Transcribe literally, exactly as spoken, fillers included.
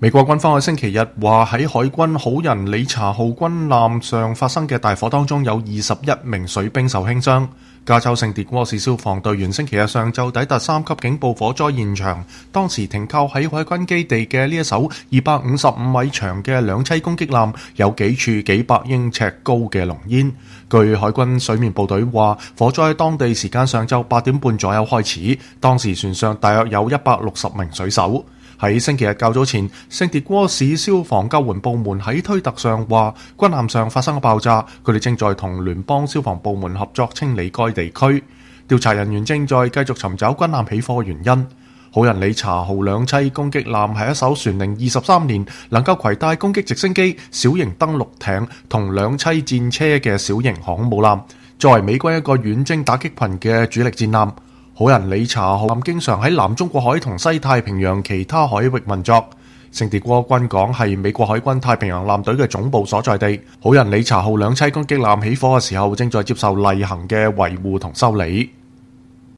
美國軍方喺星期日話，喺海軍好人理查號軍艦上發生嘅大火當中，有二十一名水兵受輕傷。加州聖迭戈市消防隊員星期日上晝抵達三級警報火災現場，當時停靠喺海軍基地嘅呢一艘二百五十五米長嘅兩棲攻擊艦，有幾處幾百英尺高嘅濃煙。據海軍水面部隊話，火災喺當地時間上晝八點半左右開始，當時船上大約有一百六十名水手。喺星期日較早前，聖迭戈市消防救援部門喺推特上話，軍艦上發生咗爆炸，佢哋正在同聯邦消防部門合作清理該地區。調查人員正在繼續尋找軍艦起火嘅原因。好人理查號兩棲攻擊艦係一艘船齡二十三年，能夠攜帶攻擊直升機、小型登陸艇同兩棲戰車嘅小型航空母艦，作為美軍一個遠征打擊群嘅主力戰艦。好人理查號艦經常喺南中國海同西太平洋其他海域運作。聖迭戈軍港係美國海軍太平洋艦隊嘅總部所在地。好人理查號兩棲攻擊艦起火嘅時候，正在接受例行嘅維護同修理。